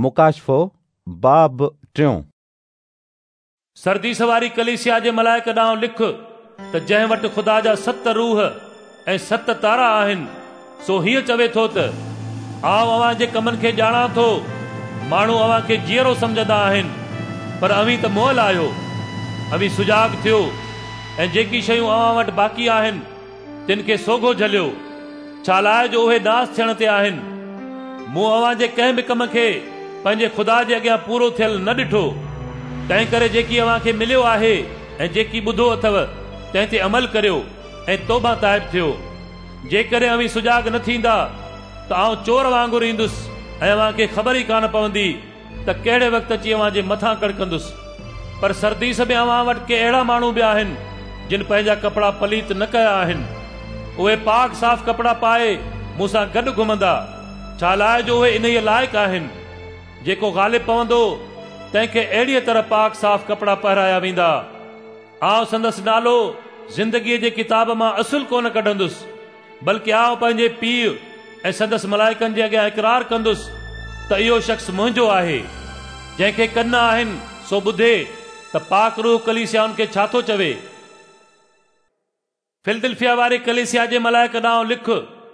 मुकाशफ़ो बाब 3। सरदीस वारी कलीसिया जे मलाइक ॾांहुं लिख त जंहिं वटि ख़ुदा जा 7 रूह ऐं 7 तारा आहिनि, सो हीअं चवे थो त आउं अव्हां जे कमनि खे ॼाणां थो। माण्हू अव्हां खे जीअरो सम्झंदा आहिनि, पर अव्हीं त मुअल आहियो। अव्हीं सुजाग थियो ऐं जेकी शयूं अव्हां वटि बाक़ी आहिनि तिन खे सोघो झलियो। छा लाइ जो उहे नास थियण ते आहिनि। मूं अव्हां जे कंहिं बि कम खे पंहिंजे ख़ुदा जे अॻियां पूरो थियल न ॾिठो। तंहिं करे जेकी अव्हां खे मिलियो आहे ऐं जेकी ॿुधो अथव तंहिं ते अमल करियो ऐं तौबा ताइब थियो। जेकॾहिं अव्हीं सुजाग न थींदा त आउं चोर वांगुरु ईंदुसि ऐं अव्हां खे ख़बर ई कान पवंदी त कहिड़े वक़्तु अची अव्हां जे मथां कड़कंदुसि। पर सरदीस में अव्हां वटि के अहिड़ा माण्हू बि आहिनि जिन पंहिंजा कपिड़ा पलीत न कया आहिनि। उहे पाक साफ़ कपिड़ा पाए मूंसां गॾु घुमंदा। छा लाइ जो उहे इन्हीअ लाइक़ु आहिनि। जेको ग़ालिब पवंदो तंहिंखे अहिड़ीअ तरह पाक साफ़ कपिड़ा पहिराया वेंदा। आउं संदसि नालो ज़िंदगीअ जे किताब मां असुल कोन कढंदुसि, बल्कि आउं पंहिंजे पीउ ऐं संदसि मलाइकनि जे अॻियां इक़रार कंदुसि त इहो शख़्स मुंहिंजो आहे। जंहिंखे कन आहिनि सो ॿुधे त पाक रूह कलीसियाउनि खे छा थो चवे। फिलदिल्फिया वारी कलीसिया जे मलाइक ॾांहुं लिख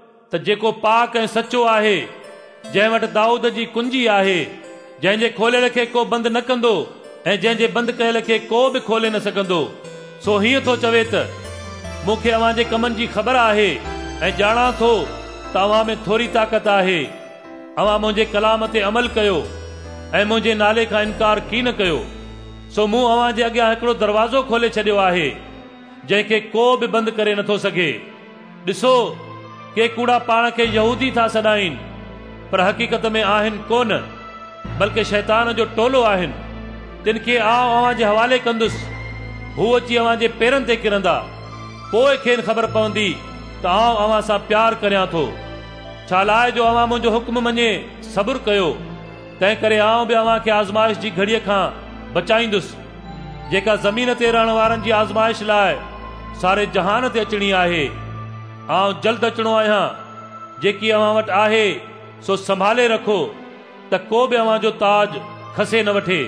त जेको पाक ऐं सचो आहे, जंहिं वटि दाऊद जी कुंजी आहे, जंहिंजे खोलियल खे को बंदि न कंदो ऐं जंहिंजे बंदि कयल खे को बि खोले न सघंदो, सो हीअं थो चवे त मूंखे अव्हां जे कमनि जी ख़बर आहे ऐं ॼाणां थो त अव्हां में थोरी ताक़त आहे। अव्हां मुंहिंजे कलाम ते अमल कयो ऐं मुंहिंजे नाले खां इनकार की न कयो। सो मूं अव्हां जे अॻियां हिकिड़ो दरवाज़ो खोले छॾियो आहे जंहिंखे को बि बंदि करे नथो सघे। ॾिसो, के कूड़ा पाण खे यहूदी था सॾाइनि, पर हक़ीक़त में आहिनि कोन, बल्कि शैतान जो टोलो आहिनि। तिन खे आउं अव्हां जे हवाले कंदुसि। हू अची अव्हां जे पेरनि ते किरंदा। पोइ खेनि ख़बर पवंदी त आउं अव्हां सां प्यार करियां थो। छा लाइ जो अव्हां मुंहिंजो हुक्म मञे सब्र कयो। तंहिं करे आउं बि अव्हां खे आज़माइश जी घड़ीअ खां बचाईंदुसि, जेका ज़मीन ते रहण वारनि जी आज़माइश लाइ सारे जहान ते अचणी आहे। आउं जल्द अचणो आहियां। जेकी अव्हां वटि आहे सो संभाले रखो त को बि अव्हां जो ताज खसे न वठे।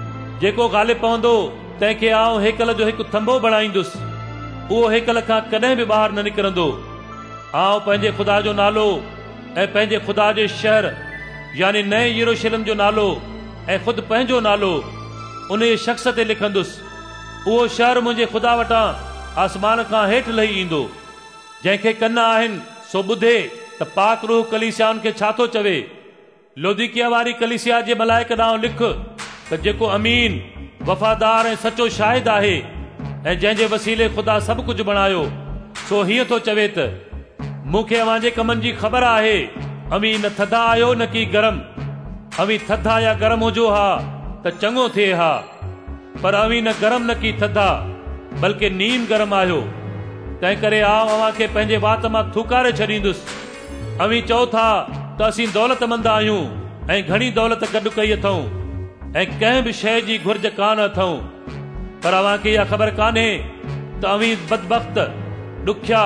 जेको ग़ालिब पवंदो तंहिंखे आउं हेकल जो हिकु थंभो बणाईंदुसि। उहो हेकल खां कॾहिं बि ॿाहिरि न निकिरंदो। आउं पंहिंजे ख़ुदा जो नालो ऐं पंहिंजे ख़ुदा जे शहर यानी नए यरूशलेम जो नालो ऐं ख़ुदि पंहिंजो नालो उन शख़्स ते लिखंदुसि। उहो शहर मुंहिंजे ख़ुदा वटां आसमान खां हेठि लही ईंदो। जंहिंखे कन आहिनि सो ॿुधे त पाक रूह कलीसियाउनि खे छा थो चवे। लोदीकिया वारी कलीसिया जे मलाइक ॾांहुं लिख त जेको अमीन, वफ़ादार ऐं सचो शाहिद आहे ऐं जंहिंजे वसीले ख़ुदा सभु कुझु बणायो, सो हीअं थो चवे त मूंखे अव्हां जे कमनि जी ख़बर आहे। अमीं न थधा आहियो न की गरम। अमीं थधा या गरम हुजो हा त चङो थिए हा, पर अमीं न गरम न की थधा, बल्कि नीम गरम आहियो। तंहिं करे आउं अव्हां खे पंहिंजे वात मां थूकारे छॾींदुसि। अमीं चओ था त असीं दौलतमंद आहियूं ऐं घणी दौलत गॾु कई अथऊं ऐं कंहिं बि शइ जी घुर्ज कान अथऊं, पर अव्हां खे इहा ख़बर कान्हे त अवीं बदबख़्त, ॾुखिया,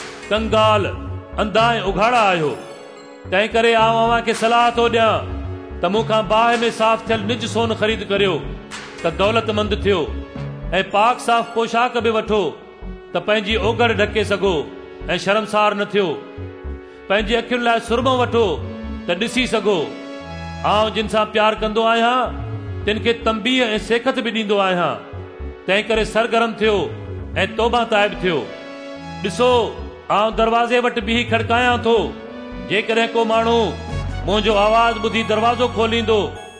कंगाल, अंधा ऐं उघाड़ा आहियो। तंहिं करे आउं अव्हां खे सलाह थो ॾियां त मूंखां बाहि में साफ़ थियल निज सोन ख़रीद करियो त दौलतमंद थियो, ऐं पाक साफ़ पोशाक बि वठो त पंहिंजी ओघड़ ढके सघो ऐं शर्मसार न थियो। पंहिंजी अखियुनि लाइ सुरमो वठो त ॾिसी सघो। आउं जिन सां प्यार कंदो आहियां तिन खे तंबीह ऐं सेखत बि ॾींदो आहियां। तंहिं करे सरगरम थियो ऐं तौबा ताइब थियो। ॾिसो, आउं दरवाज़े वटि बीही खड़कायां थो। जेकॾहिं को माण्हू मुंहिंजो आवाज़ ॿुधी दरवाज़ो खोलींदो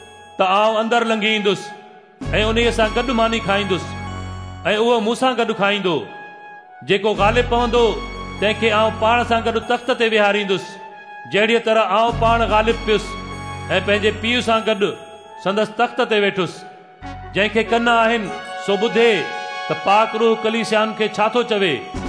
त आउं अंदरि लंघी ईंदुसि ऐं उन सां गॾु मानी खाईंदुसि ऐं उहो मूंसां गॾु खाईंदो। जेको ग़ालिब पवंदो तंहिंखे आउं पाण सां गॾु तख़्त ते विहारींदुसि, जहिड़ीअ तरह आउं पाण ग़ालिब पियुसि ऐं पंहिंजे पीउ सां गॾु संदसि तख़्त ते वेठुसि। जंहिंखे कन आहिनि सो ॿुधे त पाक रूह कलीसियाउनि खे छा थो चवे।